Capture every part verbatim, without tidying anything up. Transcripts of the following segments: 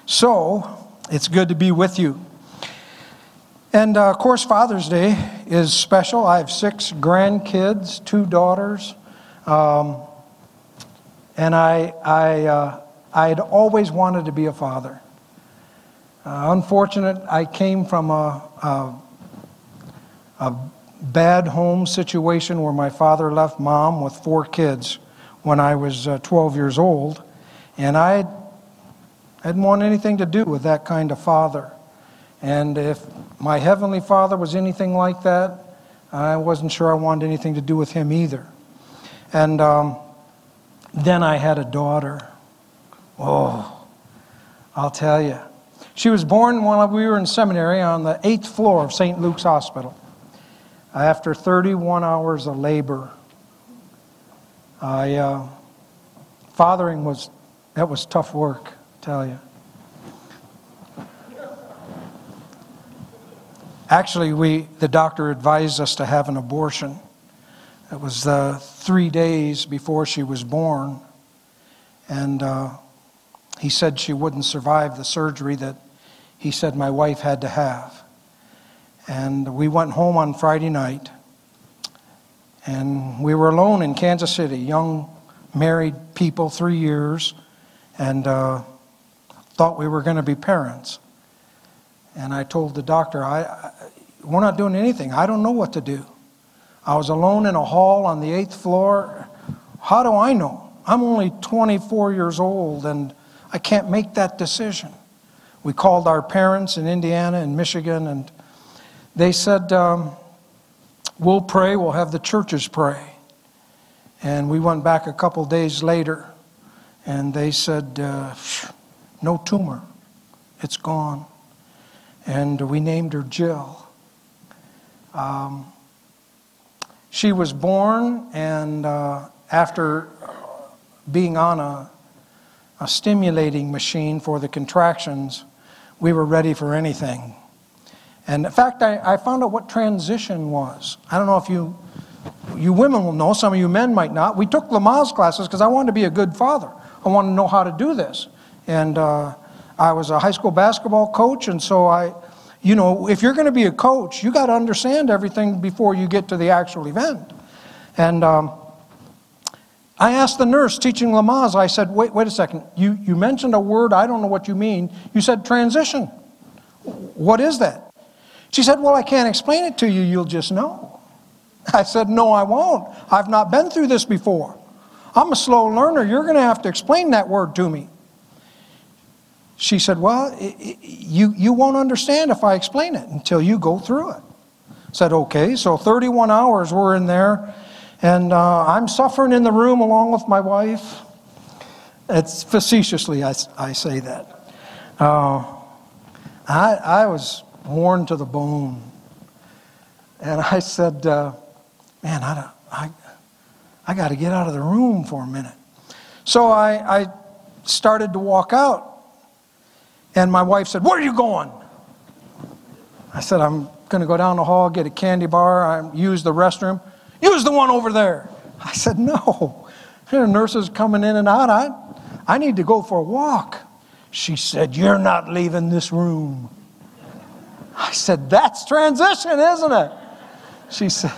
So, it's good to be with you. And uh, of course, Father's Day is special. I have six grandkids, two daughters. Um, and I, I, uh, I had always wanted to be a father. Uh, unfortunate, I came from a, a, a bad home situation where my father left mom with four kids when I was uh, twelve years old. And I I didn't want anything to do with that kind of father. And if my Heavenly Father was anything like that, I wasn't sure I wanted anything to do with Him either. And um, then I had a daughter. Oh, I'll tell you. She was born while we were in seminary on the eighth floor of Saint Luke's Hospital. After thirty-one hours of labor, I, uh, fathering was, that was tough work. Tell you. Actually, we the doctor advised us to have an abortion. It was uh, three days before she was born, and uh, he said she wouldn't survive the surgery that he said my wife had to have. And we went home on Friday night, and we were alone in Kansas City, young married people, three years, and uh, thought we were going to be parents. And I told the doctor, I, I, we're not doing anything. I don't know what to do. I was alone in a hall on the eighth floor. How do I know? I'm only twenty-four years old, and I can't make that decision. We called our parents in Indiana and Michigan, and they said, um, we'll pray, we'll have the churches pray. And we went back a couple days later, and they said, uh, no tumor, it's gone. And we named her Jill. Um, she was born, and uh, after being on a, a stimulating machine for the contractions, we were ready for anything. And in fact, I, I found out what transition was. I don't know if you, you women will know, some of you men might not. We took Lamaze classes because I wanted to be a good father. I wanted to know how to do this. And uh, I was a high school basketball coach, and so I, you know, if you're going to be a coach, you got to understand everything before you get to the actual event. And um, I asked the nurse teaching Lamaze, I said, wait, wait a second, you, you mentioned a word, I don't know what you mean. You said transition. What is that? She said, well, I can't explain it to you, you'll just know. I said, no, I won't. I've not been through this before. I'm a slow learner, you're going to have to explain that word to me. She said, well, it, it, you, you won't understand if I explain it until you go through it. I said, okay, so thirty-one hours we're in there, and uh, I'm suffering in the room along with my wife. It's facetiously I, I say that. Uh, I, I was worn to the bone. And I said, uh, man, I, I, I got to get out of the room for a minute. So I, I started to walk out. And my wife said, where are you going? I said, I'm going to go down the hall, get a candy bar, I use the restroom. Use the one over there. I said, no. There are nurses coming in and out. I, I need to go for a walk. She said, you're not leaving this room. I said, that's transition, isn't it? She said,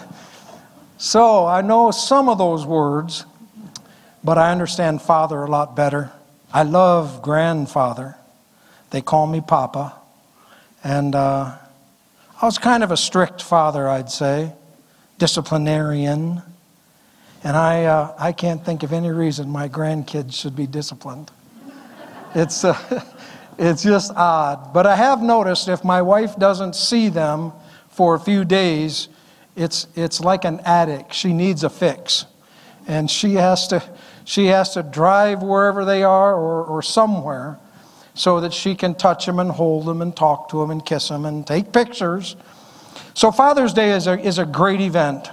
so I know some of those words, but I understand father a lot better. I love grandfather. They call me Papa. And uh, I was kind of a strict father, I'd say, disciplinarian. And I uh, I can't think of any reason my grandkids should be disciplined. It's, uh, it's just odd. But I have noticed if my wife doesn't see them for a few days, it's, it's like an addict. She needs a fix. And she has to, she has to drive wherever they are or, or somewhere, so that she can touch them and hold them and talk to them and kiss them and take pictures. So Father's Day is a, is a great event.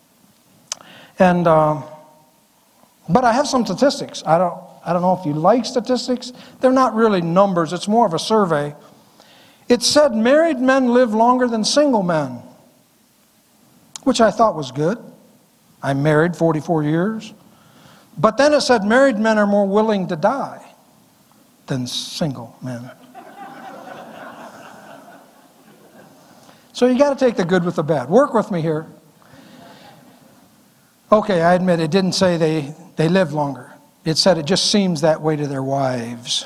And, um, but I have some statistics. I don't, I don't know if you like statistics. They're not really numbers. It's more of a survey. It said married men live longer than single men, which I thought was good. I'm married forty-four years. But then it said married men are more willing to die than single men. So you got to take the good with the bad. Work with me here. Okay, I admit it didn't say they, they lived longer. It said it just seems that way to their wives.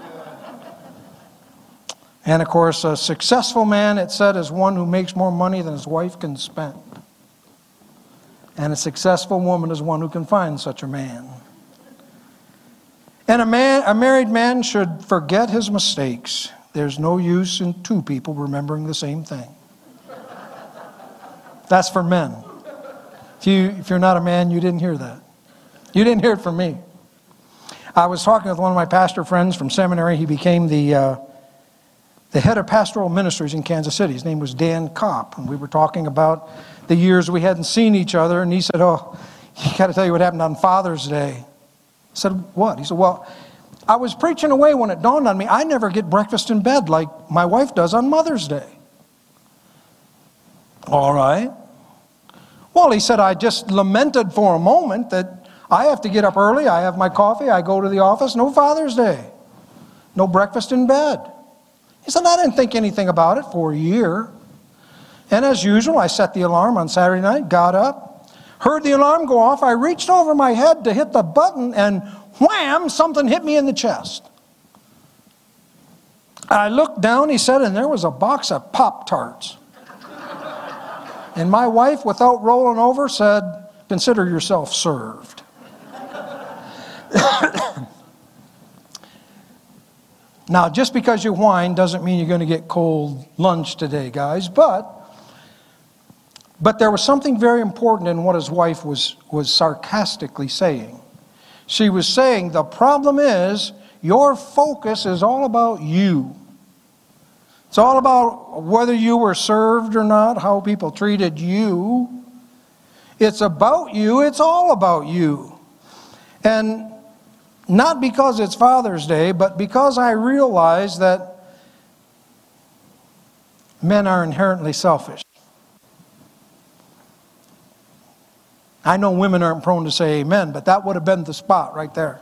And of course, a successful man, it said, is one who makes more money than his wife can spend. And a successful woman is one who can find such a man. And a man, a married man should forget his mistakes. There's no use in two people remembering the same thing. That's for men. If, you, if you're not a man, you didn't hear that. You didn't hear it from me. I was talking with one of my pastor friends from seminary. He became the, uh, the head of pastoral ministries in Kansas City. His name was Dan Kopp. And we were talking about the years we hadn't seen each other. And he said, oh, you got to tell you what happened on Father's Day. I said, what? He said, well, I was preaching away when it dawned on me, I never get breakfast in bed like my wife does on Mother's Day. All right. Well, he said, I just lamented for a moment that I have to get up early, I have my coffee, I go to the office, no Father's Day, no breakfast in bed. He said, I didn't think anything about it for a year. And as usual, I set the alarm on Saturday night, got up, heard the alarm go off, I reached over my head to hit the button, and wham, something hit me in the chest. I looked down, he said, and there was a box of Pop-Tarts. And my wife, without rolling over, said, consider yourself served. Now, just because you whine doesn't mean you're going to get cold lunch today, guys. But, but there was something very important in what his wife was, was sarcastically saying. She was saying, the problem is, your focus is all about you. It's all about whether you were served or not, how people treated you. It's about you, it's all about you. And not because it's Father's Day, but because I realize that men are inherently selfish. I know women aren't prone to say amen, but that would have been the spot right there.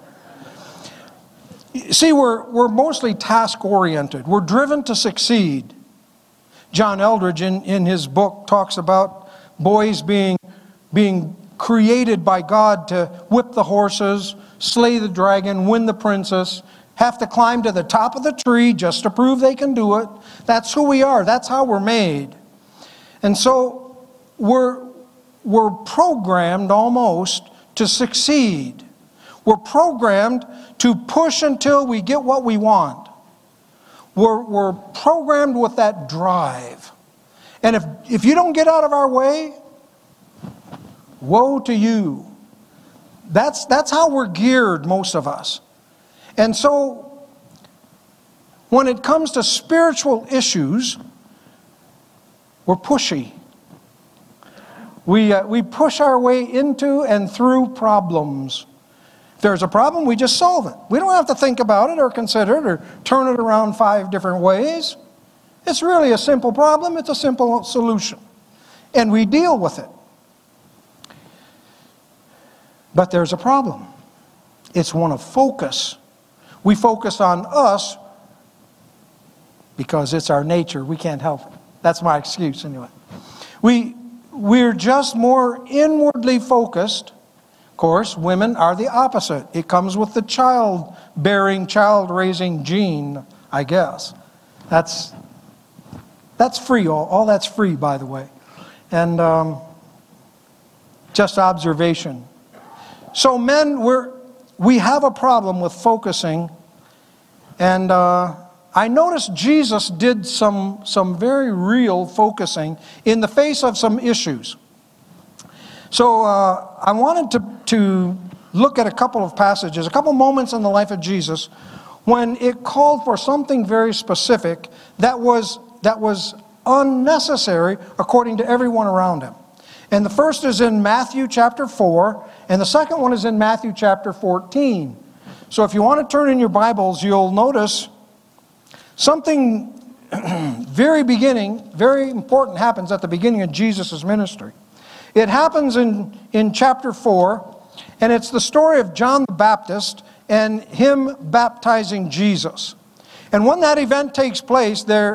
See, we're, we're mostly task-oriented. We're driven to succeed. John Eldridge, in, in his book, talks about boys being, being created by God to whip the horses, slay the dragon, win the princess, have to climb to the top of the tree just to prove they can do it. That's who we are. That's how we're made. And so we're, we're programmed almost to succeed. We're programmed to push until we get what we want. We're, we're programmed with that drive. And if, if you don't get out of our way, woe to you. That's, that's how we're geared, most of us. And so, when it comes to spiritual issues, we're pushy. We, uh, we push our way into and through problems. If there's a problem, we just solve it. We don't have to think about it or consider it or turn it around five different ways. It's really a simple problem. It's a simple solution. And we deal with it. But there's a problem. It's one of focus. We focus on us because it's our nature. We can't help it. That's my excuse anyway. We, we're just more inwardly focused. Of course, women are the opposite. It comes with the child-bearing, child-raising gene, I guess. That's, that's free. All, all that's free, by the way. And um, just observation. So men, we're, we have a problem with focusing. And uh, I noticed Jesus did some, some very real focusing in the face of some issues. So uh, I wanted to, to look at a couple of passages, a couple moments in the life of Jesus when it called for something very specific that was, that was unnecessary according to everyone around him. And the first is in Matthew chapter four, and the second one is in Matthew chapter fourteen. So if you want to turn in your Bibles, you'll notice something very beginning, very important happens at the beginning of Jesus' ministry. It happens in, in chapter four, and it's the story of John the Baptist and him baptizing Jesus. And when that event takes place, there,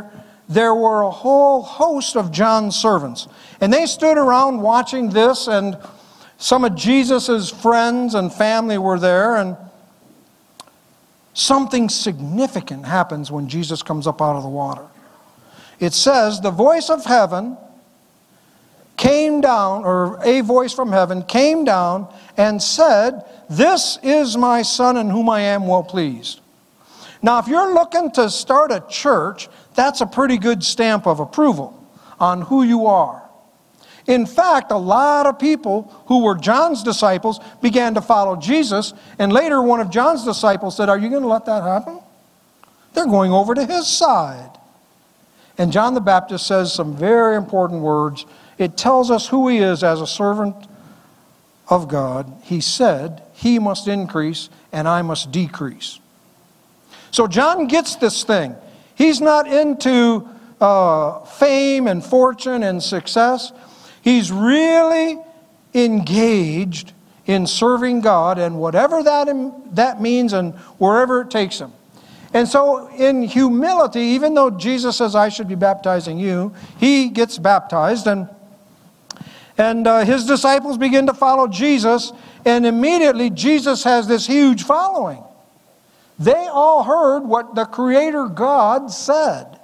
there were a whole host of John's servants. And they stood around watching this, and some of Jesus' friends and family were there, and something significant happens when Jesus comes up out of the water. It says, the voice of heaven came down, or a voice from heaven came down and said, "This is my Son in whom I am well pleased." Now, if you're looking to start a church, that's a pretty good stamp of approval on who you are. In fact, a lot of people who were John's disciples began to follow Jesus, and later one of John's disciples said, "Are you going to let that happen?" They're going over to his side. And John the Baptist says some very important words. It tells us who he is as a servant of God. He said, "He must increase and I must decrease." So John gets this thing. He's not into uh, fame and fortune and success. He's really engaged in serving God, and whatever that, that means and wherever it takes him. And so in humility, even though Jesus says, "I should be baptizing you," he gets baptized, and, and uh, his disciples begin to follow Jesus, and immediately Jesus has this huge following. They all heard what the Creator God said.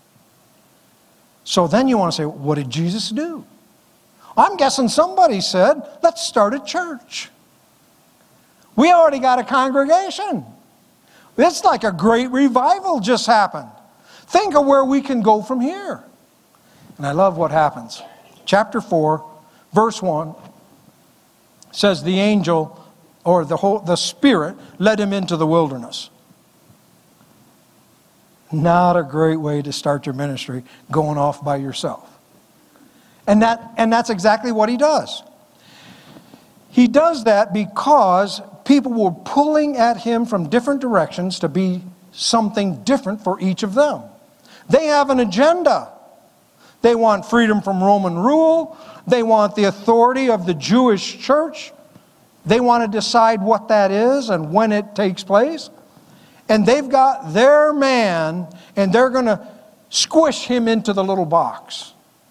So then you want to say, what did Jesus do? I'm guessing somebody said, "Let's start a church. We already got a congregation. It's like a great revival just happened. Think of where we can go from here." And I love what happens. Chapter four, verse one says, the angel, or the whole, the Spirit, led him into the wilderness. Not a great way to start your ministry, going off by yourself. And that, and that's exactly what he does. He does that because people were pulling at him from different directions to be something different for each of them. They have an agenda. They want freedom from Roman rule. They want the authority of the Jewish church. They want to decide what that is and when it takes place. And they've got their man, and they're going to squish him into the little box.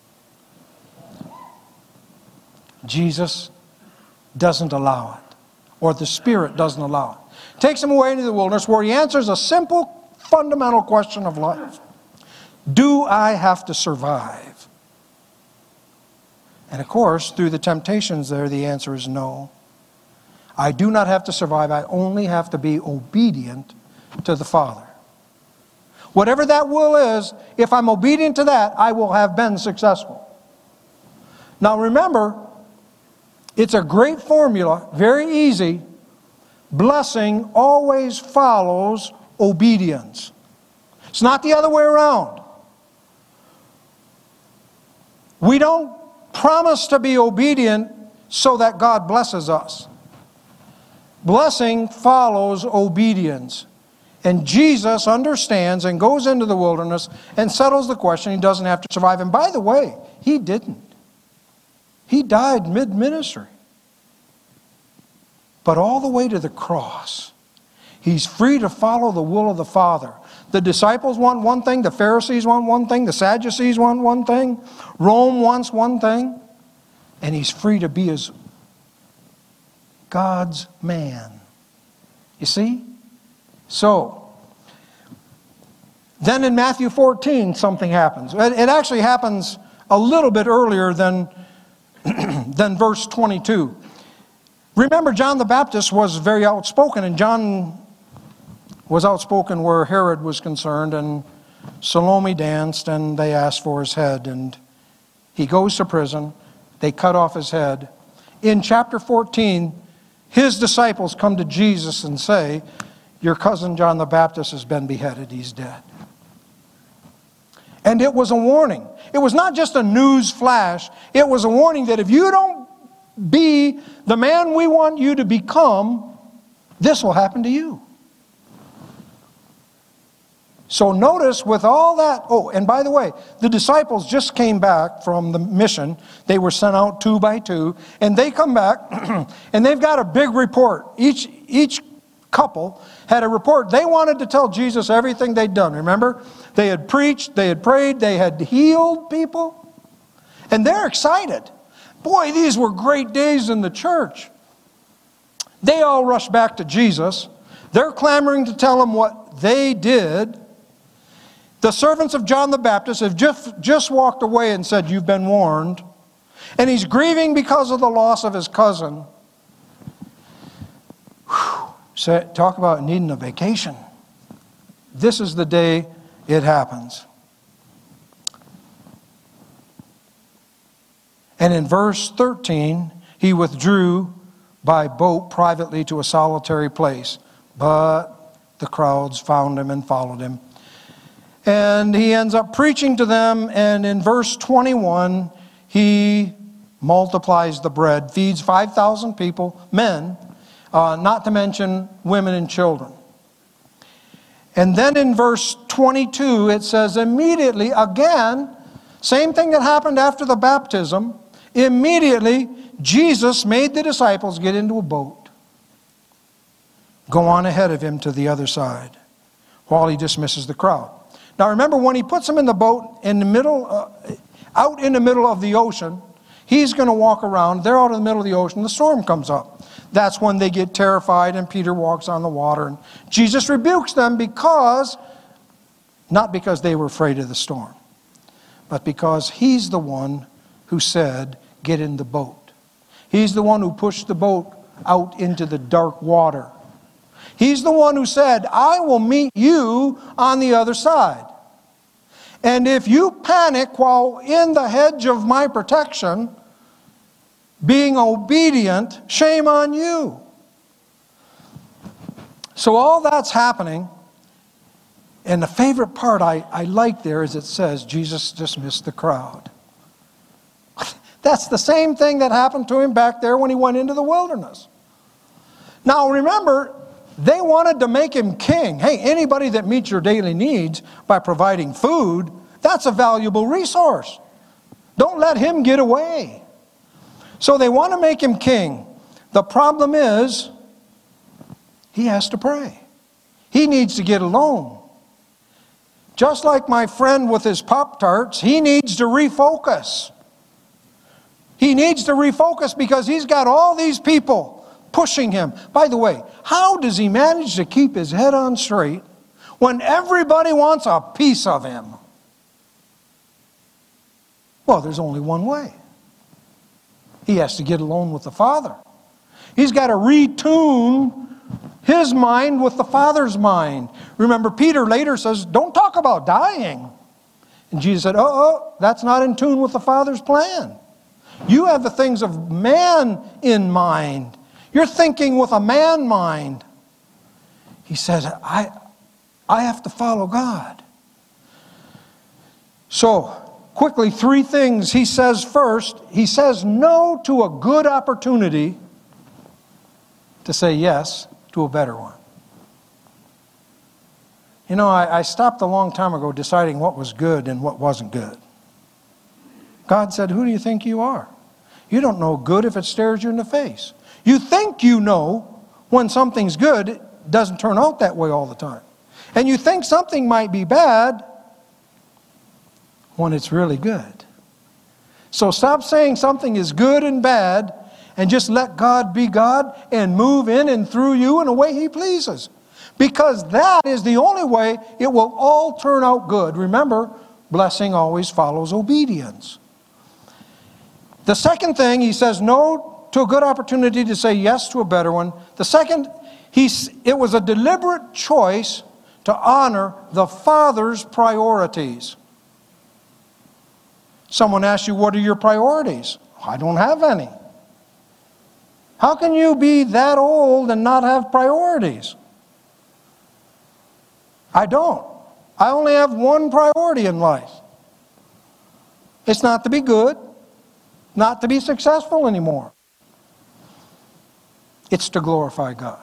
Jesus doesn't allow it, or the Spirit doesn't allow it. Takes him away into the wilderness where he answers a simple, fundamental question of life. Do I have to survive? And of course, through the temptations there, the answer is no. I do not have to survive. I only have to be obedient to the Father. Whatever that will is, if I'm obedient to that, I will have been successful. Now remember, it's a great formula, very easy. Blessing always follows obedience. It's not the other way around. We don't promise to be obedient so that God blesses us. Blessing follows obedience. And Jesus understands and goes into the wilderness and settles the question. He doesn't have to survive. And by the way, he didn't. He died mid-ministry. But all the way to the cross, he's free to follow the will of the Father. The disciples want one thing, the Pharisees want one thing, the Sadducees want one thing, Rome wants one thing, and he's free to be his God's man. You see? So, then in Matthew fourteen, something happens. It actually happens a little bit earlier than, than verse twenty-two. Remember, John the Baptist was very outspoken, and John was outspoken where Herod was concerned, and Salome danced, and they asked for his head, and he goes to prison. They cut off his head. In chapter fourteen, his disciples come to Jesus and say, "Your cousin John the Baptist has been beheaded. He's dead." And it was a warning. It was not just a news flash. It was a warning that if you don't be the man we want you to become, this will happen to you. So notice with all that, oh, and by the way, the disciples just came back from the mission. They were sent out two by two, and they come back, and they've got a big report. Each, each couple had a report. They wanted to tell Jesus everything they'd done. Remember? They had preached, they had prayed, they had healed people. And they're excited. Boy, these were great days in the church. They all rush back to Jesus. They're clamoring to tell him what they did. The servants of John the Baptist have just, just walked away and said, you've been warned. And he's grieving because of the loss of his cousin. Whew. So, talk about needing a vacation. This is the day it happens. And in verse thirteen, he withdrew by boat privately to a solitary place. But the crowds found him and followed him. And he ends up preaching to them. And in verse twenty-one, he multiplies the bread, feeds five thousand people, men, uh, not to mention women and children. And then in verse twenty-two, it says, immediately, again, same thing that happened after the baptism, immediately Jesus made the disciples get into a boat, go on ahead of him to the other side, while he dismisses the crowd. Now remember, when he puts them in the boat in the middle, uh, out in the middle of the ocean, he's going to walk around. They're out in the middle of the ocean. The storm comes up. That's when they get terrified and Peter walks on the water. And Jesus rebukes them because, not because they were afraid of the storm, but because he's the one who said, get in the boat. He's the one who pushed the boat out into the dark water. He's the one who said, I will meet you on the other side. And if you panic while in the hedge of my protection, being obedient, shame on you. So all that's happening. And the favorite part I, I like there is it says, Jesus dismissed the crowd. That's the same thing that happened to him back there when he went into the wilderness. Now remember, they wanted to make him king. Hey, anybody that meets your daily needs by providing food, that's a valuable resource. Don't let him get away. So they want to make him king. The problem is, he has to pray. He needs to get alone. Just like my friend with his Pop-Tarts, he needs to refocus. He needs to refocus because he's got all these people pushing him. By the way, how does he manage to keep his head on straight when everybody wants a piece of him? Well, there's only one way. He has to get alone with the Father. He's got to retune his mind with the Father's mind. Remember, Peter later says, don't talk about dying. And Jesus said, oh, oh, that's not in tune with the Father's plan. You have the things of man in mind. You're thinking with a man mind. He said, I, I have to follow God. So, quickly, three things he says first. He says no to a good opportunity to say yes to a better one. You know, I, I stopped a long time ago deciding what was good and what wasn't good. God said, who do you think you are? You don't know good if it stares you in the face. You think you know when something's good. It doesn't turn out that way all the time. And you think something might be bad when it's really good. So stop saying something is good and bad and just let God be God and move in and through you in a way He pleases. Because that is the only way it will all turn out good. Remember, blessing always follows obedience. The second thing, he says no to a good opportunity to say yes to a better one. The second, he's, it was a deliberate choice to honor the Father's priorities. Someone asks you, what are your priorities? I don't have any. How can you be that old and not have priorities? I don't. I only have one priority in life. It's not to be good, not to be successful anymore. It's to glorify God.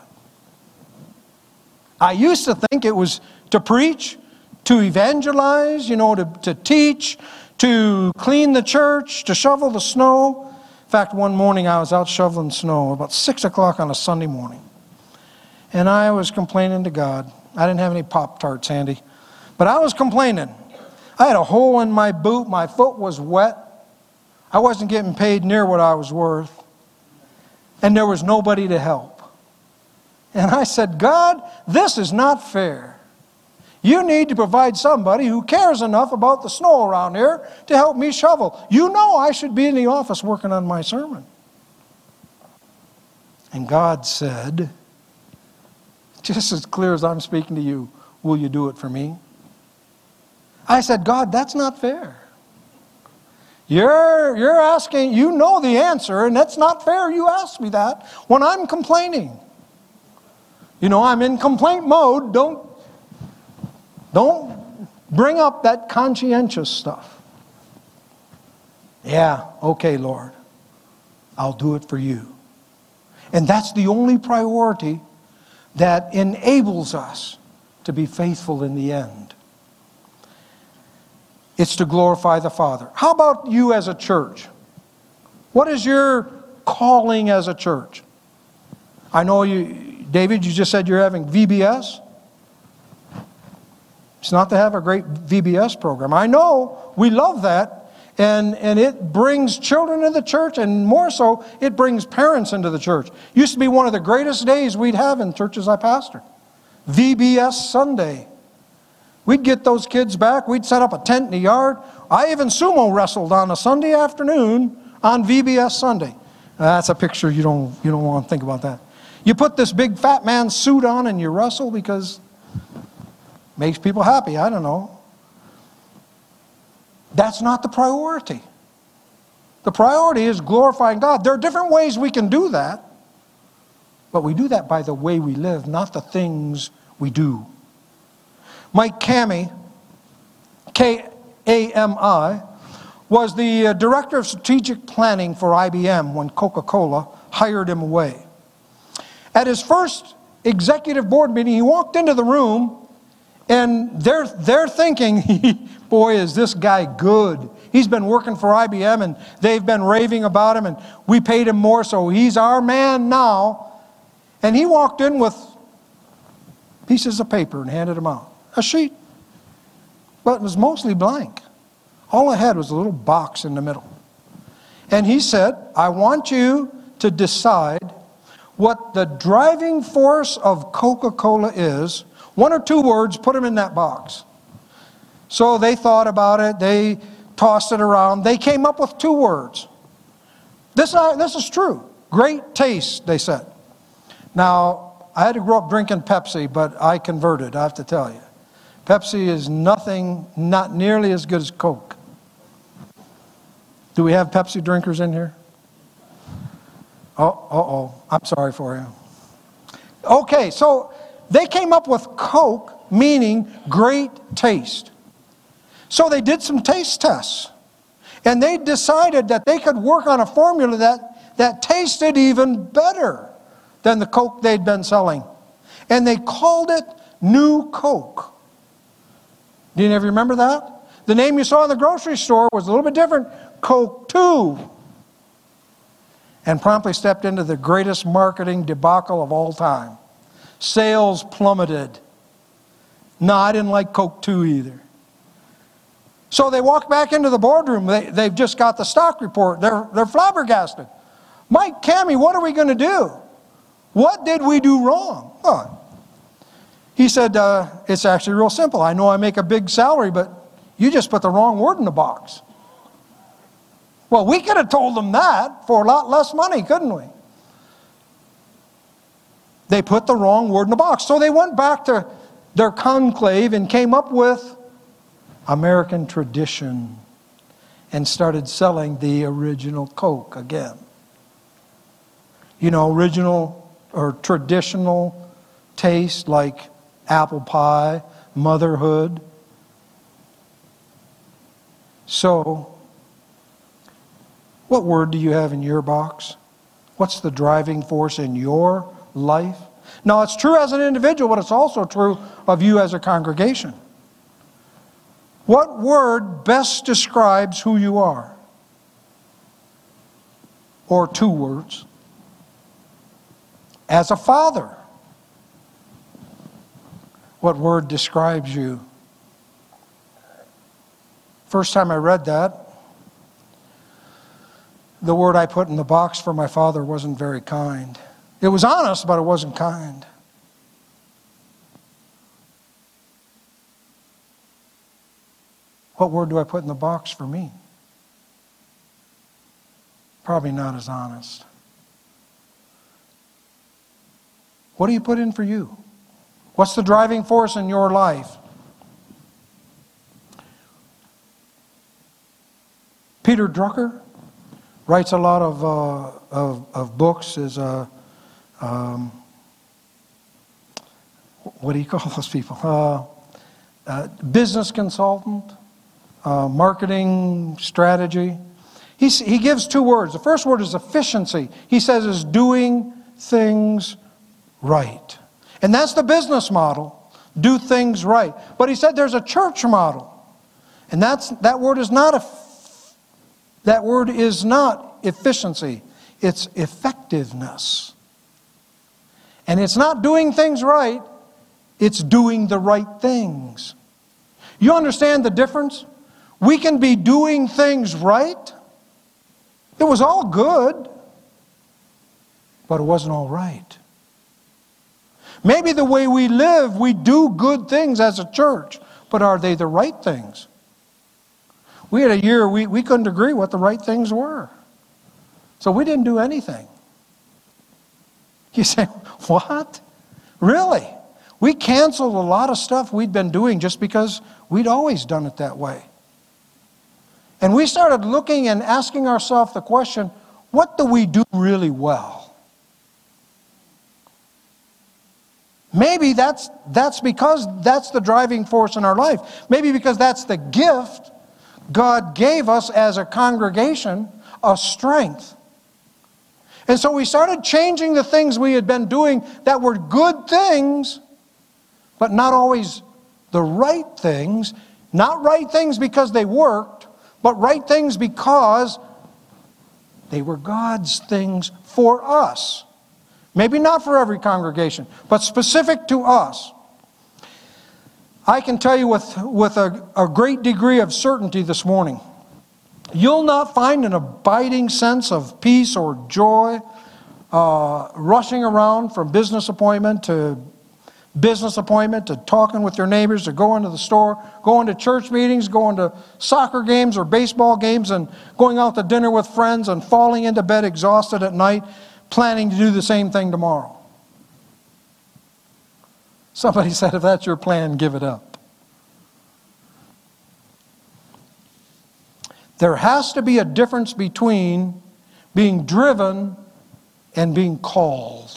I used to think it was to preach, to evangelize, you know, to, to teach, to clean the church, to shovel the snow. In fact, one morning I was out shoveling snow about six o'clock on a Sunday morning. And I was complaining to God. I didn't have any Pop-Tarts handy. But I was complaining. I had a hole in my boot. My foot was wet. I wasn't getting paid near what I was worth. And there was nobody to help. And I said, God, this is not fair. You need to provide somebody who cares enough about the snow around here to help me shovel. You know I should be in the office working on my sermon. And God said, just as clear as I'm speaking to you, will you do it for me? I said, God, that's not fair. You're, you're asking, you know the answer, and that's not fair. You asked me that when I'm complaining. You know, I'm in complaint mode. Don't, don't bring up that conscientious stuff. Yeah, okay, Lord. I'll do it for you. And that's the only priority that enables us to be faithful in the end. It's to glorify the Father. How about you as a church? What is your calling as a church? I know you, David, you just said you're having V B S. It's not to have a great V B S program. I know we love that, and, and it brings children into the church, and more so, it brings parents into the church. Used to be one of the greatest days we'd have in churches I pastored. V B S Sunday. We'd get those kids back. We'd set up a tent in the yard. I even sumo wrestled on a Sunday afternoon on V B S Sunday. That's a picture you don't, you don't want to think about that. You put this big fat man's suit on and you wrestle because it makes people happy. I don't know. That's not the priority. The priority is glorifying God. There are different ways we can do that, but we do that by the way we live, not the things we do. Mike Kami, K A M I, was the director of strategic planning for I B M when Coca-Cola hired him away. At his first executive board meeting, he walked into the room, and they're, they're thinking, boy, is this guy good. He's been working for I B M, and they've been raving about him, and we paid him more, so he's our man now. And he walked in with pieces of paper and handed them out. A sheet. But it was mostly blank. All I had was a little box in the middle. And he said, I want you to decide what the driving force of Coca-Cola is. One or two words, put them in that box. So they thought about it. They tossed it around. They came up with two words. This, uh, this is true. Great taste, they said. Now, I had to grow up drinking Pepsi, but I converted, I have to tell you. Pepsi is nothing, not nearly as good as Coke. Do we have Pepsi drinkers in here? Oh, uh-oh, I'm sorry for you. Okay, so they came up with Coke, meaning great taste. So they did some taste tests. And they decided that they could work on a formula that, that tasted even better than the Coke they'd been selling. And they called it New Coke. Do you ever remember that? The name you saw in the grocery store was a little bit different. Coke two. And promptly stepped into the greatest marketing debacle of all time. Sales plummeted. No, I didn't like Coke two either. So they walked back into the boardroom. They, they've just got the stock report. They're, they're flabbergasted. Mike Kami, what are we going to do? What did we do wrong? Oh, he said, uh, it's actually real simple. I know I make a big salary, but you just put the wrong word in the box. Well, we could have told them that for a lot less money, couldn't we? They put the wrong word in the box. So they went back to their conclave and came up with American tradition and started selling the original Coke again. You know, original or traditional taste like apple pie, motherhood. So, what word do you have in your box? What's the driving force in your life? Now, it's true as an individual, but it's also true of you as a congregation. What word best describes who you are? Or two words. As a father, What word describes you? First time I read that, the word I put in the box for my father wasn't very kind. It was honest, but it wasn't kind. What word do I put in the box for me? Probably not as honest. What do you put in for you? What's the driving force in your life? Peter Drucker writes a lot of uh, of, of books. Is a um, what do you call those people? Uh, uh, business consultant, uh, marketing strategy. He he gives two words. The first word is efficiency. He says is doing things right, and that's the business model. Do things right. But he said there's a church model, and that's that word is not a that word is not efficiency. It's effectiveness. And it's not doing things right, it's doing the right things. You understand the difference? We can be doing things right. It was all good, but it wasn't all right. Maybe the way we live, we do good things as a church, but are they the right things? We had a year we, we couldn't agree what the right things were. So we didn't do anything. You say, what? Really? We canceled a lot of stuff we'd been doing just because we'd always done it that way. And we started looking and asking ourselves the question, what do we do really well? Maybe that's, that's because that's the driving force in our life. Maybe because that's the gift God gave us as a congregation, a strength. And so we started changing the things we had been doing that were good things, but not always the right things. Not right things because they worked, but right things because they were God's things for us. Maybe not for every congregation, but specific to us. I can tell you with, with a, a great degree of certainty this morning, you'll not find an abiding sense of peace or joy uh, rushing around from business appointment to business appointment to talking with your neighbors to going to the store, going to church meetings, going to soccer games or baseball games and going out to dinner with friends and falling into bed exhausted at night, planning to do the same thing tomorrow. Somebody said, if that's your plan, give it up. There has to be a difference between being driven and being called.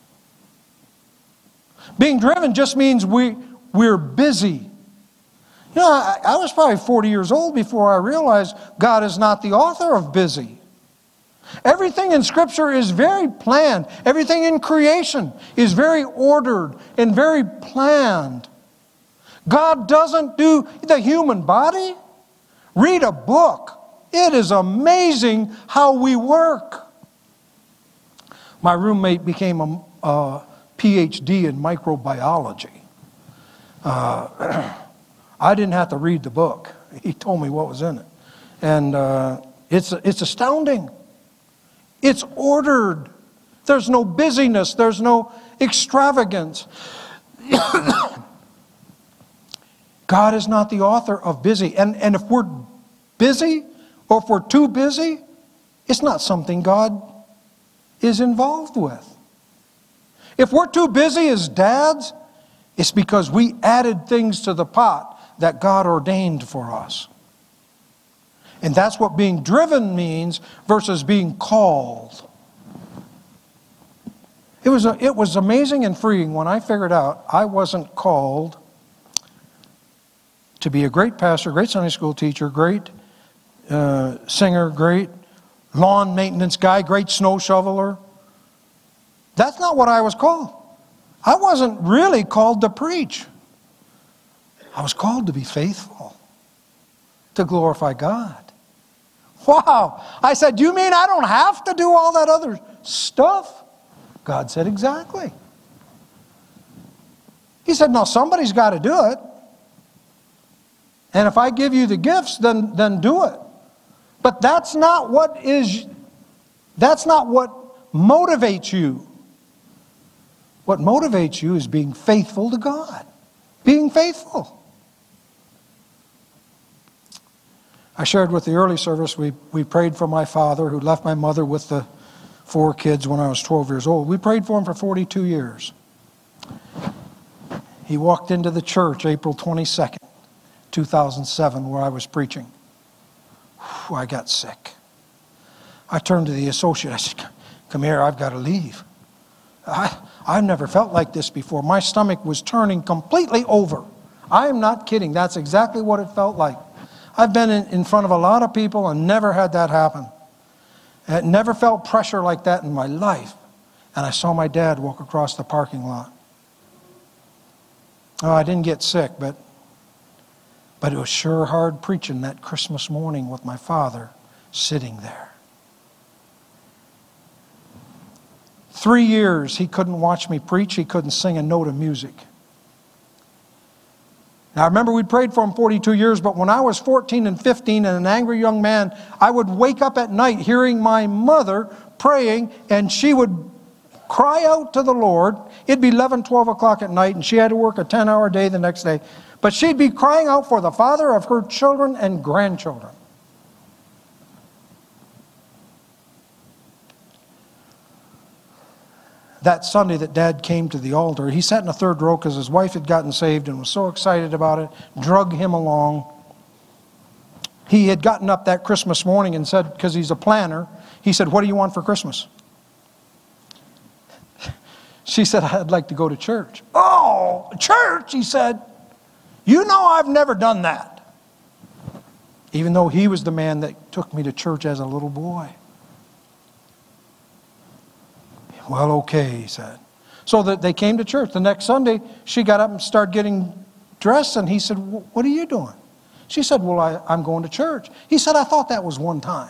Being driven just means we, we're busy. You know, I, I was probably forty years old before I realized God is not the author of busy. Everything in Scripture is very planned. Everything in creation is very ordered and very planned. God doesn't do the human body. Read a book. It is amazing how we work. My roommate became a, a P H D in microbiology. Uh, I didn't have to read the book. He told me what was in it. And uh, it's, it's astounding. It's ordered. There's no busyness. There's no extravagance. God is not the author of busy. And, and if we're busy, or if we're too busy, it's not something God is involved with. If we're too busy as dads, it's because we added things to the pot that God ordained for us. And that's what being driven means versus being called. It was, a, it was amazing and freeing when I figured out I wasn't called to be a great pastor, great Sunday school teacher, great uh, singer, great lawn maintenance guy, great snow shoveler. That's not what I was called. I wasn't really called to preach. I was called to be faithful, to glorify God. Wow. I said, you mean I don't have to do all that other stuff? God said, exactly. He said, now somebody's got to do it. And if I give you the gifts, then, then do it. But that's not what is, that's not what motivates you. What motivates you is being faithful to God. Being faithful. I shared with the early service, we, we prayed for my father who left my mother with the four kids when I was twelve years old. We prayed for him for forty-two years. He walked into the church April twenty-second, two thousand seven, where I was preaching. Whew, I got sick. I turned to the associate. I said, come here, I've got to leave. I, I've never felt like this before. My stomach was turning completely over. I am not kidding. That's exactly what it felt like. I've been in, in front of a lot of people and never had that happen. And never felt pressure like that in my life. And I saw my dad walk across the parking lot. Oh, I didn't get sick, but, but it was sure hard preaching that Christmas morning with my father sitting there. Three years he couldn't watch me preach. He couldn't sing a note of music. Now, I remember we prayed for him forty-two years, but when I was fourteen and fifteen and an angry young man, I would wake up at night hearing my mother praying, and she would cry out to the Lord. It'd be eleven, twelve o'clock at night, and she had to work a ten-hour day the next day. But she'd be crying out for the father of her children and grandchildren. That Sunday that Dad came to the altar, he sat in the third row because his wife had gotten saved and was so excited about it, drug him along. He had gotten up that Christmas morning and said, because he's a planner, he said, what do you want for Christmas? She said, I'd like to go to church. Oh, church, he said. You know I've never done that. Even though he was the man that took me to church as a little boy. Well, okay, he said. So that they came to church. The next Sunday, she got up and started getting dressed, and he said, what are you doing? She said, well, I, I'm going to church. He said, I thought that was one time.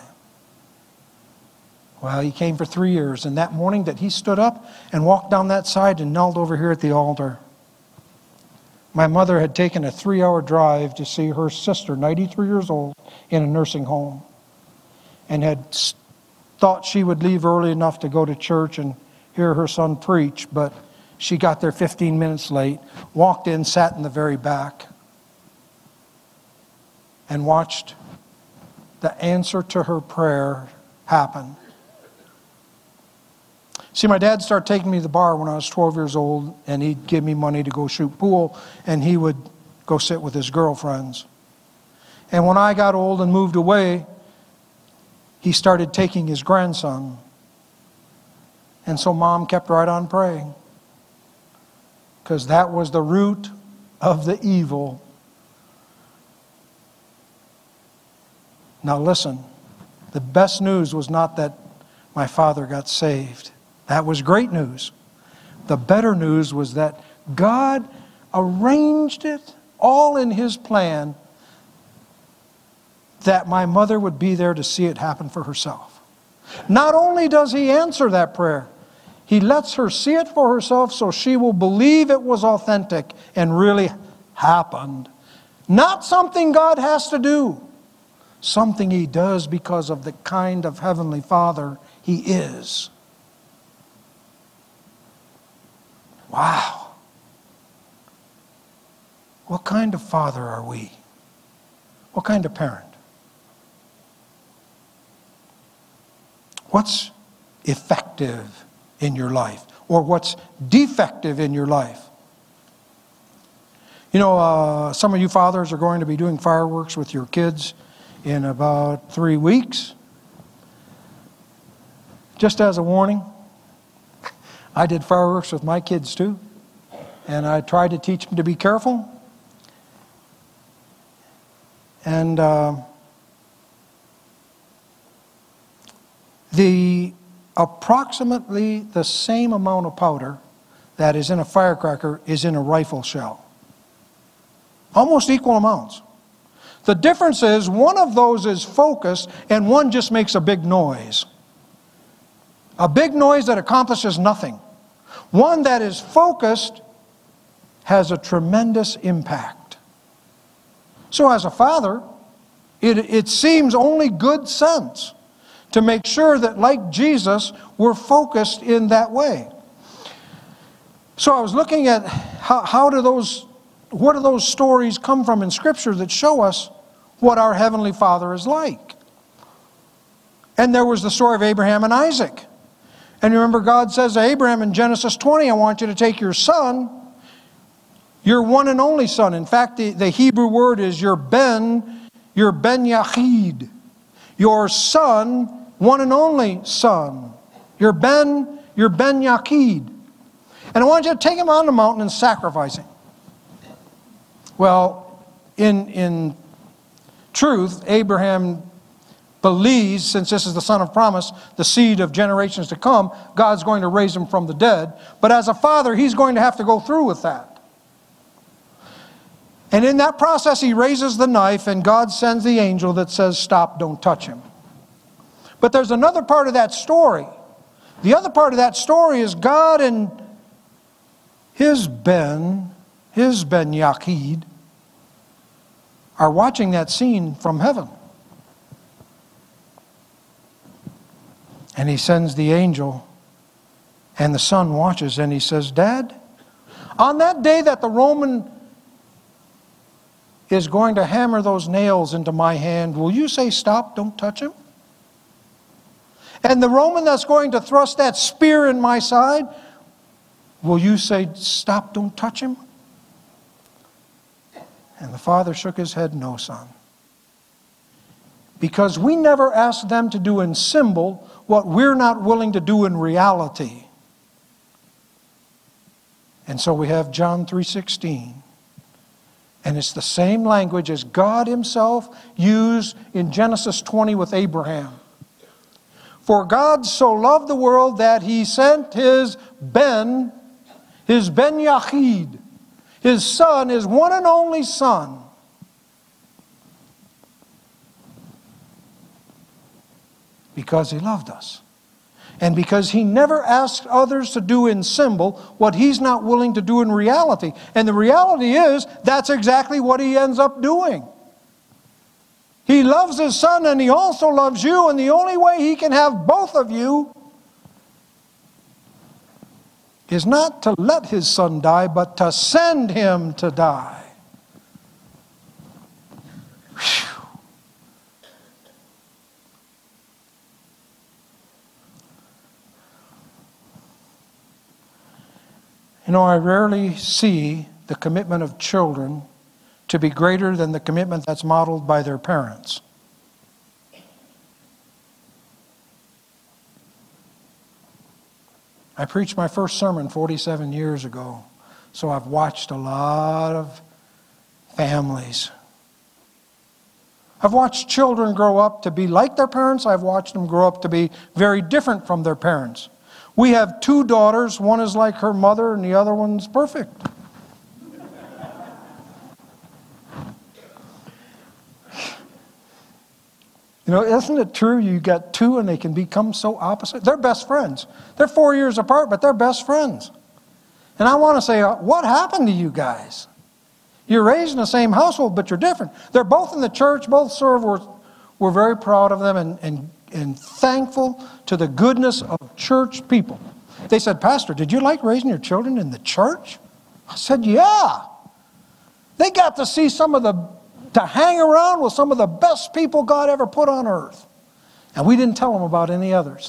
Well, he came for three years, and that morning that he stood up and walked down that side and knelt over here at the altar, my mother had taken a three-hour drive to see her sister, ninety-three years old, in a nursing home, and had thought she would leave early enough to go to church and hear her son preach, but she got there fifteen minutes late, walked in, sat in the very back, and watched the answer to her prayer happen. See, my dad started taking me to the bar when I was twelve years old, and he'd give me money to go shoot pool, and he would go sit with his girlfriends. And when I got old and moved away, he started taking his grandson. And so Mom kept right on praying, because that was the root of the evil. Now listen, the best news was not that my father got saved. That was great news. The better news was that God arranged it all in His plan that my mother would be there to see it happen for herself. Not only does He answer that prayer, He lets her see it for herself so she will believe it was authentic and really happened. Not something God has to do. Something He does because of the kind of Heavenly Father He is. Wow. What kind of father are we? What kind of parent? What's effective in your life? Or what's defective in your life? You know, uh, some of you fathers are going to be doing fireworks with your kids in about three weeks. Just as a warning, I did fireworks with my kids too. And I tried to teach them to be careful. And uh, the approximately the same amount of powder that is in a firecracker is in a rifle shell. Almost equal amounts. The difference is one of those is focused and one just makes a big noise. A big noise that accomplishes nothing. One that is focused has a tremendous impact. So as a father, it, it seems only good sense to make sure that, like Jesus, we're focused in that way. So I was looking at how, how do those, what do those stories come from in Scripture that show us what our Heavenly Father is like. And there was the story of Abraham and Isaac. And you remember God says to Abraham in Genesis twenty, I want you to take your son, your one and only son. In fact, the, the Hebrew word is your ben, your ben Yachid. Your son, one and only son. Your ben, your ben Yachid. And I want you to take him on the mountain and sacrifice him. Well, in, in truth, Abraham believes, since this is the son of promise, the seed of generations to come, God's going to raise him from the dead. But as a father, he's going to have to go through with that. And in that process, he raises the knife, and God sends the angel that says, stop, don't touch him. But there's another part of that story. The other part of that story is God and his Ben, his Ben Yachid, are watching that scene from heaven. And he sends the angel, and the son watches, and he says, Dad, on that day that the Roman is going to hammer those nails into my hand, will you say, stop, don't touch him? And the Roman that's going to thrust that spear in my side, will you say, stop, don't touch him? And the father shook his head, no, son. Because we never ask them to do in symbol what we're not willing to do in reality. And so we have John three sixteen. And it's the same language as God himself used in Genesis twenty with Abraham. For God so loved the world that he sent his Ben, his Ben Yachid, his son, his one and only son. Because he loved us. And because he never asked others to do in symbol what he's not willing to do in reality. And the reality is, that's exactly what he ends up doing. He loves his son and he also loves you, and the only way he can have both of you is not to let his son die, but to send him to die. Whew. You know, I rarely see the commitment of children to be greater than the commitment that's modeled by their parents. I preached my first sermon forty-seven years ago, so I've watched a lot of families. I've watched children grow up to be like their parents. I've watched them grow up to be very different from their parents. We have two daughters. One is like her mother and the other one's perfect. You know, isn't it true you got two and they can become so opposite? They're best friends. They're four years apart, but they're best friends. And I want to say, what happened to you guys? You're raised in the same household, but you're different. They're both in the church, both serve. We're, we're very proud of them and, and, and thankful to the goodness of church people. They said, Pastor, did you like raising your children in the church? I said, yeah. They got to see some of the, to hang around with some of the best people God ever put on earth. And we didn't tell them about any others.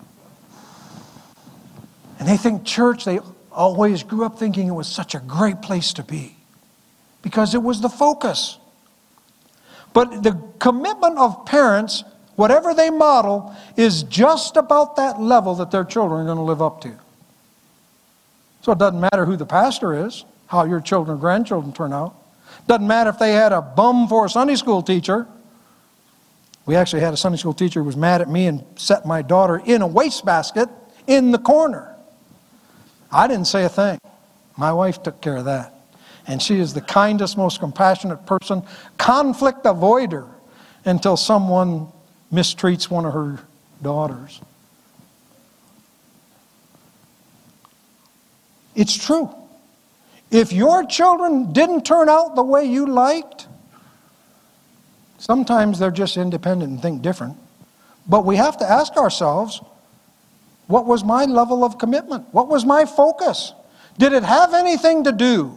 And they think church, they always grew up thinking it was such a great place to be. Because it was the focus. But the commitment of parents, whatever they model, is just about that level that their children are going to live up to. So it doesn't matter who the pastor is, how your children or grandchildren turn out. Doesn't matter if they had a bum for a Sunday school teacher. We actually had a Sunday school teacher who was mad at me and set my daughter in a wastebasket in the corner. I didn't say a thing. My wife took care of that. And she is the kindest, most compassionate person, conflict avoider, until someone mistreats one of her daughters. It's true. If your children didn't turn out the way you liked, sometimes they're just independent and think different. But we have to ask ourselves, what was my level of commitment? What was my focus? Did it have anything to do?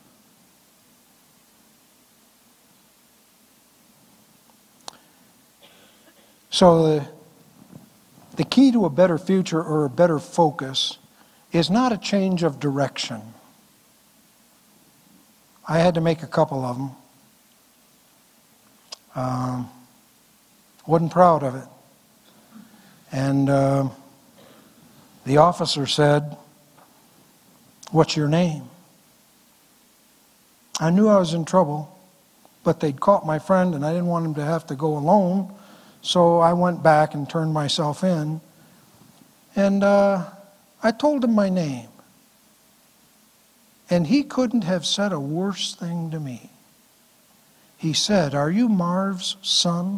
So the, the key to a better future or a better focus is not a change of direction. I had to make a couple of them. Um, wasn't proud of it. And uh, the officer said, "What's your name?" I knew I was in trouble, but they'd caught my friend and I didn't want him to have to go alone. So I went back and turned myself in. And uh, I told him my name. And he couldn't have said a worse thing to me. He said, "Are you Marv's son?"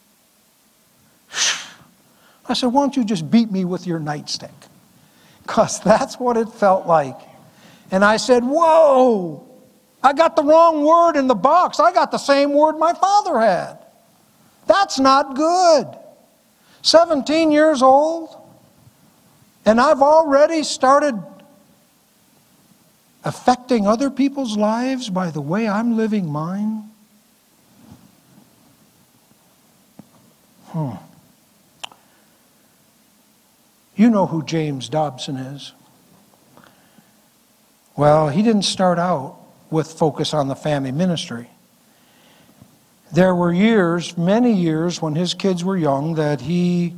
I said, "Why don't you just beat me with your nightstick?" Because that's what it felt like. And I said, "Whoa, I got the wrong word in the box. I got the same word my father had. That's not good. seventeen years old, and I've already started affecting other people's lives by the way I'm living mine." Hmm. You know who James Dobson is. Well, he didn't start out with focus on the family ministry. There were years, many years, when his kids were young that he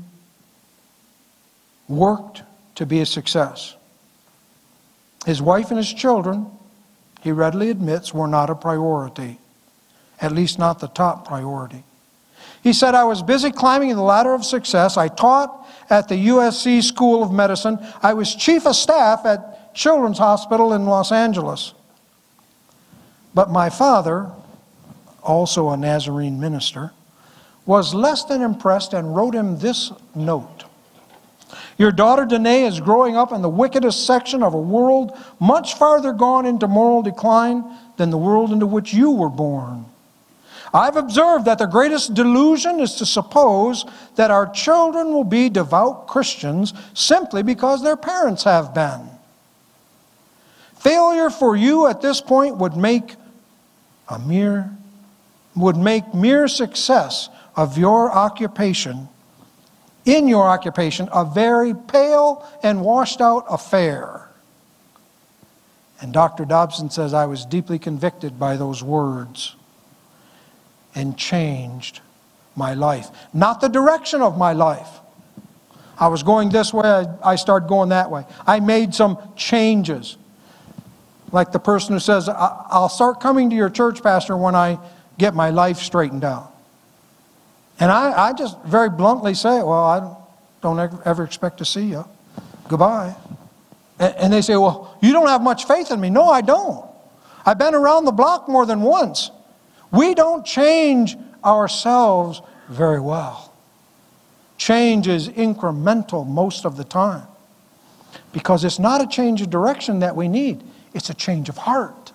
worked to be a success. His wife and his children, he readily admits, were not a priority, at least not the top priority. He said, "I was busy climbing the ladder of success. I taught at the U S C School of Medicine. I was chief of staff at Children's Hospital in Los Angeles. But my father, also a Nazarene minister, was less than impressed and wrote him this note. Your daughter Danae is growing up in the wickedest section of a world much farther gone into moral decline than the world into which you were born. I've observed that the greatest delusion is to suppose that our children will be devout Christians simply because their parents have been. Failure for you at this point would make a mere would make mere success of your occupation, in your occupation, a very pale and washed out affair." And Doctor Dobson says, "I was deeply convicted by those words and changed my life." Not the direction of my life. I was going this way, I, I started going that way. I made some changes. Like the person who says, I, I'll start coming to your church, Pastor, when I get my life straightened out. And I, I just very bluntly say, "Well, I don't ever, ever expect to see you. Goodbye." And, and they say, "Well, you don't have much faith in me." No, I don't. I've been around the block more than once. We don't change ourselves very well. Change is incremental most of the time. Because it's not a change of direction that we need. It's a change of heart.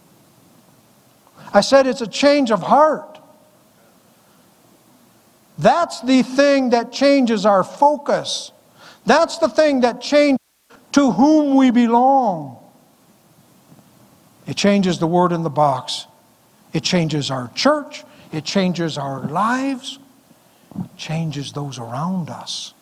I said it's a change of heart. That's the thing that changes our focus. That's the thing that changes to whom we belong. It changes the word in the box. It changes our church. It changes our lives. It changes those around us.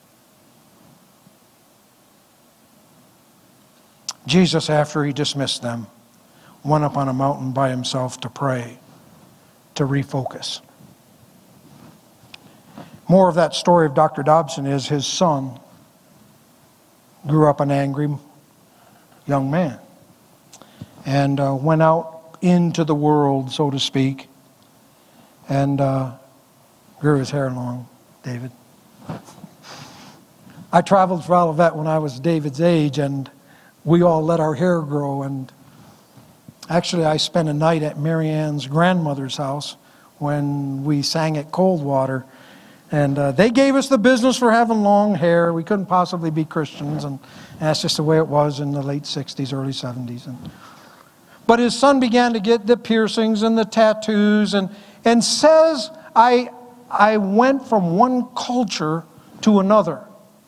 Jesus, after he dismissed them, went up on a mountain by himself to pray, to refocus. More of that story of Doctor Dobson is his son grew up an angry young man and uh, went out into the world, so to speak, and uh, grew his hair long, David. I traveled for Olivet when I was David's age, and we all let our hair grow. And actually, I spent a night at Mary Ann's grandmother's house when we sang at Coldwater. And uh, they gave us the business for having long hair. We couldn't possibly be Christians, and that's just the way it was in the late sixties, early seventies. And But his son began to get the piercings and the tattoos, and, and says, I, I went from one culture to another.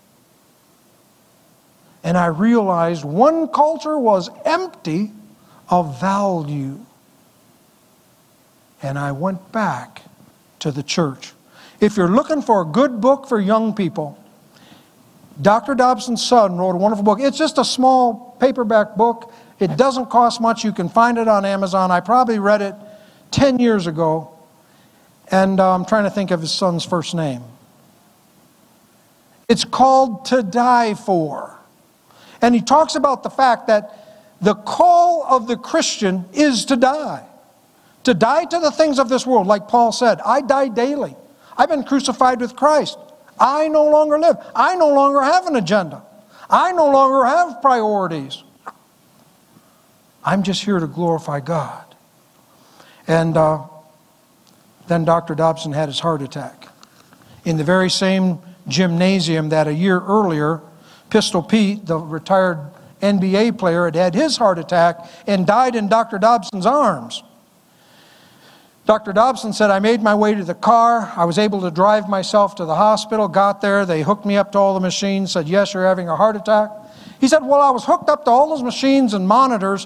And I realized one culture was empty of value. And I went back to the church. If you're looking for a good book for young people, Doctor Dobson's son wrote a wonderful book. It's just a small paperback book. It doesn't cost much. You can find it on Amazon. I probably read it ten years ago. And uh, I'm trying to think of his son's first name. It's called To Die For. And he talks about the fact that the call of the Christian is to die. To die to the things of this world. Like Paul said, I die daily. I've been crucified with Christ. I no longer live. I no longer have an agenda. I no longer have priorities. I'm just here to glorify God. And uh, then Doctor Dobson had his heart attack. In the very same gymnasium that a year earlier, Pistol Pete, the retired N B A player, had had his heart attack and died in Doctor Dobson's arms. Doctor Dobson said, I made my way to the car. I was able to drive myself to the hospital, got there. They hooked me up to all the machines, said, yes, you're having a heart attack. He said, well, I was hooked up to all those machines and monitors.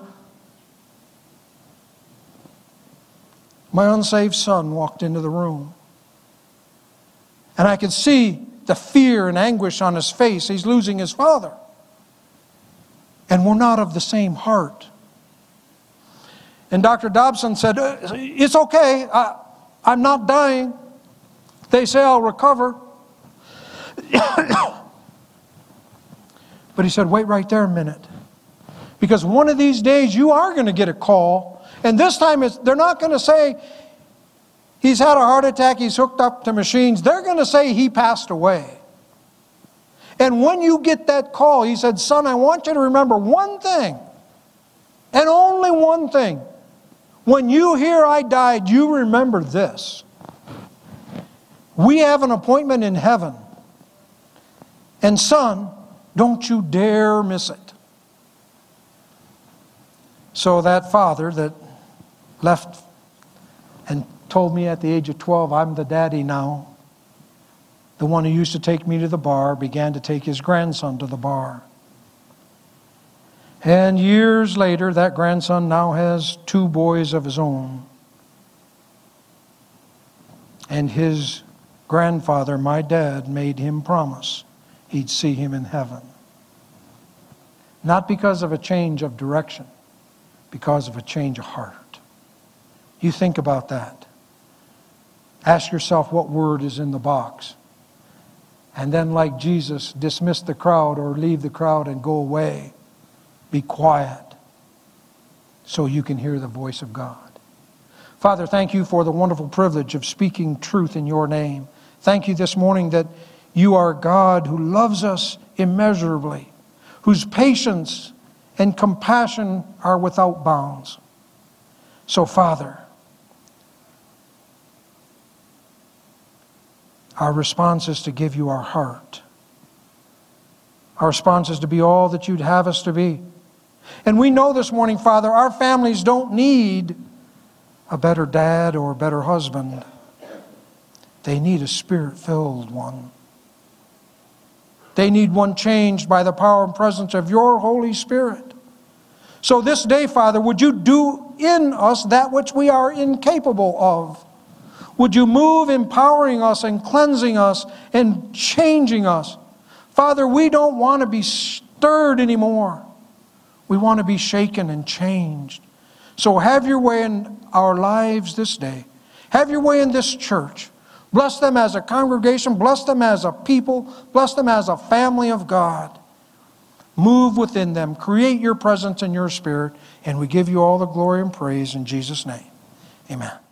My unsaved son walked into the room. And I could see the fear and anguish on his face. He's losing his father. And we're not of the same heart. And Doctor Dobson said, it's okay. I, I'm not dying. They say I'll recover. But he said, wait right there a minute. Because one of these days you are going to get a call. And this time it's, they're not going to say he's had a heart attack, he's hooked up to machines. They're going to say he passed away. And when you get that call, he said, son, I want you to remember one thing. And only one thing. When you hear I died, you remember this. We have an appointment in heaven. And son, don't you dare miss it. So that father that left and told me at the age of twelve, I'm the daddy now, the one who used to take me to the bar, began to take his grandson to the bar. And years later, that grandson now has two boys of his own. And his grandfather, my dad, made him promise he'd see him in heaven. Not because of a change of direction, because of a change of heart. You think about that. Ask yourself what word is in the box. And then, like Jesus, dismiss the crowd or leave the crowd and go away. Be quiet so you can hear the voice of God. Father, thank you for the wonderful privilege of speaking truth in your name. Thank you this morning that you are God who loves us immeasurably, whose patience and compassion are without bounds. So, Father, our response is to give you our heart. Our response is to be all that you'd have us to be. And we know this morning, Father, our families don't need a better dad or a better husband. They need a Spirit-filled one. They need one changed by the power and presence of your Holy Spirit. So this day, Father, would you do in us that which we are incapable of? Would you move empowering us and cleansing us and changing us? Father, we don't want to be stirred anymore. We want to be shaken and changed. So have your way in our lives this day. Have your way in this church. Bless them as a congregation. Bless them as a people. Bless them as a family of God. Move within them. Create your presence and your spirit. And we give you all the glory and praise in Jesus' name. Amen.